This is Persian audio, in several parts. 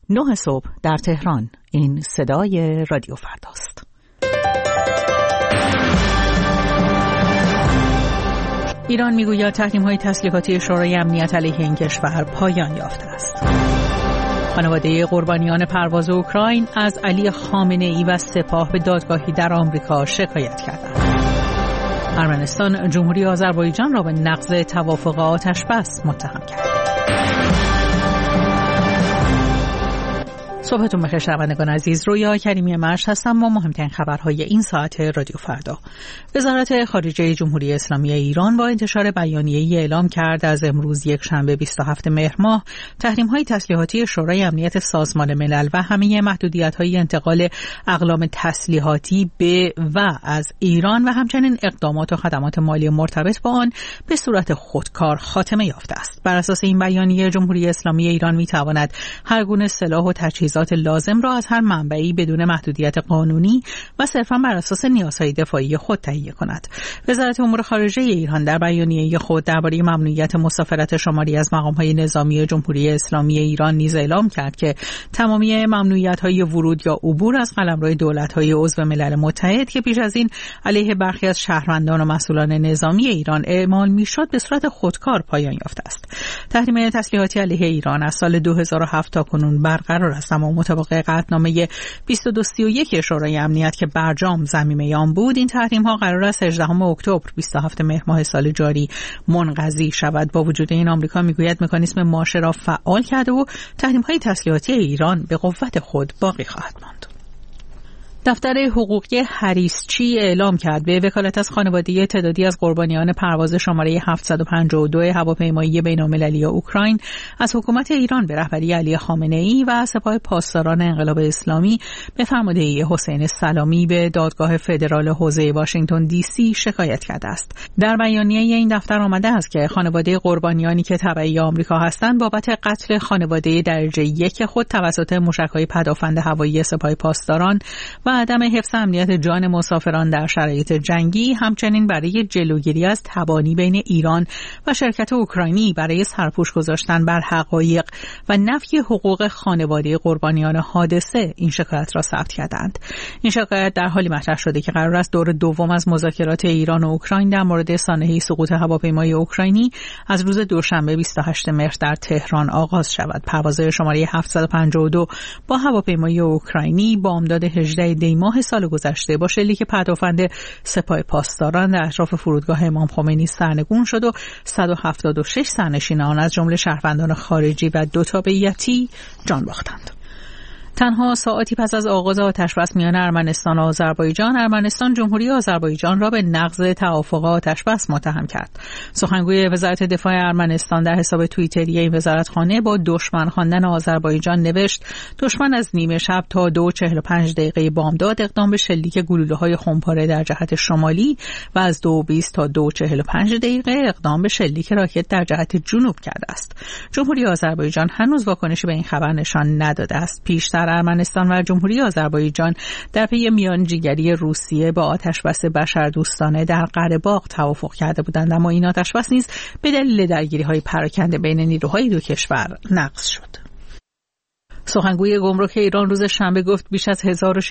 9 صبح در تهران. این صدای رادیو فرداست. ایران میگوید تحریم‌های تسلیحاتی شورای امنیت علیه این کشور پایان یافته است. خانواده قربانیان پرواز اوکراین از علی خامنه‌ای و سپاه به دادگاهی در آمریکا شکایت کردند. ارمنستان جمهوری آذربایجان را به نقض توافق آتش‌بس متهم کرد. صبحتون بخیر شنوندگان عزیز، رویا کریمی مشت هستم با مهمترین خبرهای این ساعت رادیو فردا. وزارت خارجه جمهوری اسلامی ایران با انتشار بیانیه‌ای اعلام کرد از امروز یکشنبه 27 مهر ماه تحریم‌های تسلیحاتی شورای امنیت سازمان ملل و همه محدودیت‌های انتقال اقلام تسلیحاتی به و از ایران و همچنین اقدامات و خدمات مالی مرتبط با آن به صورت خودکار خاتمه یافته است. بر اساس این بیانیه جمهوری اسلامی ایران می‌تواند هر گونه سلاح و تجهیزات لازم را از هر منبعی بدون محدودیت قانونی و صرفاً بر اساس نیازهای دفاعی خود تهیه کند. وزارت امور خارجه ایران در بیانیه خود درباره ممنوعیت مسافرت شماری از مقام‌های نظامی جمهوری اسلامی ایران نیز اعلام کرد که تمامی ممنوعیت‌های ورود یا عبور از قلمرو دولت‌های عضو ملل متحد که پیش از این علیه برخی از شهروندان و مسئولان نظامی ایران اعمال می‌شد به صورت خودکار پایان یافته است. تحریم تسلیحاتی علیه ایران از سال 2007 تا کنون برقرار است، اما مطابق قطعنامه 2231 شورای امنیت که برجام ضمیمه آن بود، این تحریم‌ها قرار است 18 اکتبر 27 مهر ماه سال جاری منقضی شود. با وجود این آمریکا میگوید مکانیزم ماشه را فعال کرده و تحریم‌های تسلیحاتی ایران به قوت خود باقی خواهد ماند. دفتر حقوقی هریسچی اعلام کرد به وکالت از خانواده تعدادی از قربانیان پرواز شماره 752 هواپیمایی بین‌المللی اوکراین از حکومت ایران به رهبری علی خامنه‌ای و سپاه پاسداران انقلاب اسلامی به فرماندهی حسین سلامی به دادگاه فدرال حوزه واشنگتن دی سی شکایت کرده است. در بیانیه این دفتر آمده است که خانواده قربانیانی که تبعی آمریکا هستند بابت قتل خانواده درجه 1 خود توسط موشک‌های پدافند هوایی سپاه پاسداران و عدم حفظ امنیت جان مسافران در شرایط جنگی، همچنین برای جلوگیری از تبانی بین ایران و شرکت اوکراینی برای سرپوش گذاشتن بر حقایق و نفی حقوق خانواده قربانیان حادثه این شکایت را ثبت کردند. این شکایت در حالی مطرح شده که قرار است دور دوم از مذاکرات ایران و اوکراین در مورد سانحه سقوط هواپیمای اوکراینی از روز دوشنبه 28 مهر در تهران آغاز شود. پرواز شماره 752 با هواپیمای اوکراینی بامداد 18 دی ماه سال گذشته با شلیک پدافند سپاه پاسداران در اطراف فرودگاه امام خمینی سرنگون شد و 176 سرنشین آن از جمله شهروندان خارجی و 2 تابعیتی جان باختند. تنها ساعتی پس از آغاز آتش‌بس میان ارمنستان و آذربایجان، ارمنستان جمهوری آذربایجان را به نقض توافق آتش‌بس متهم کرد. سخنگوی وزارت دفاع ارمنستان در حساب توییتری این وزارتخانه با دشمن خواندن آذربایجان نوشت: دشمن از نیمه شب تا 2:45 دقیقه بامداد اقدام به شلیک گلوله‌های خمپاره در جهت شمالی و از 2:20 تا 2:45 دقیقه اقدام به شلیک راکت در جهت جنوب کرده است. جمهوری آذربایجان هنوز واکنشی به این خبر نشان نداده است. پیشتر ارمنستان و جمهوری آذربایجان در پی میانجیگری روسیه با آتش‌بس بشردوستانه در قره‌باغ توافق کرده بودند، اما این آتش‌بس نیز به دلیل درگیری‌های پراکنده بین نیروهای دو کشور نقض شد. سخنگوی گمرک ایران روز شنبه گفت بیش از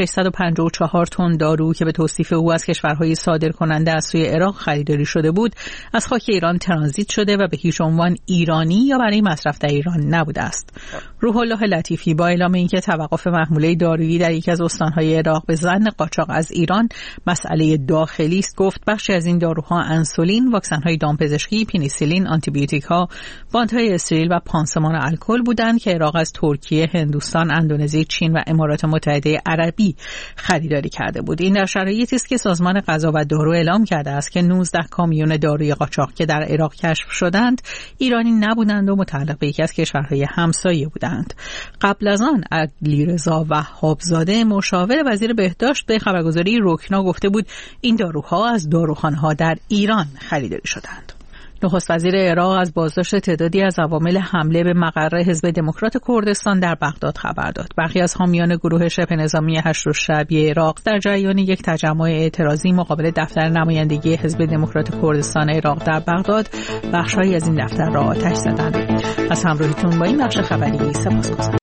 1654 تن دارو که به توصیف او از کشورهای صادرکننده از سوی عراق خریداری شده بود از خاک ایران ترانزیت شده و به هیچ عنوان ایرانی یا برای مصرف در ایران نبوده است. روح الله لطیفی با اعلام اینکه توقف محموله دارویی در یکی از استانهای عراق به ظن قاچاق از ایران مسئله داخلی است، گفت بخشی از این داروها انسولین، واکسن‌های دامپزشکی، پنیسیلین، آنتیبیوتیک‌ها، باندهای استریل و پانسمان الکل بودند که عراق از ترکیه، هندوستان، اندونزی، چین و امارات متحده عربی خریداری کرده بود. این در شرایطی است که سازمان غذا و دارو اعلام کرده است که 19 کامیون داروی قاچاق که در عراق کشف شدند ایرانی نبودند و متعلق به یکی از کشورهای همسایه بودند. قبل از آن علیرضا وهابزاده مشاور وزیر بهداشت به خبرگزاری رکنا گفته بود این داروها از داروخانه‌ها در ایران خریداری شدند. نخست وزیر عراق از بازداشت تعدادی از عوامل حمله به مقر حزب دموکرات کردستان در بغداد خبر داد. برخی از حامیان گروه شبه نظامی هشت‌الشعبی عراق در جریان یک تجمع اعتراضی مقابل دفتر نمایندگی حزب دموکرات کردستان عراق در بغداد بخش‌هایی از این دفتر را آتش زدند. از همراهیتون با این بخش خبری سپاسگزارم.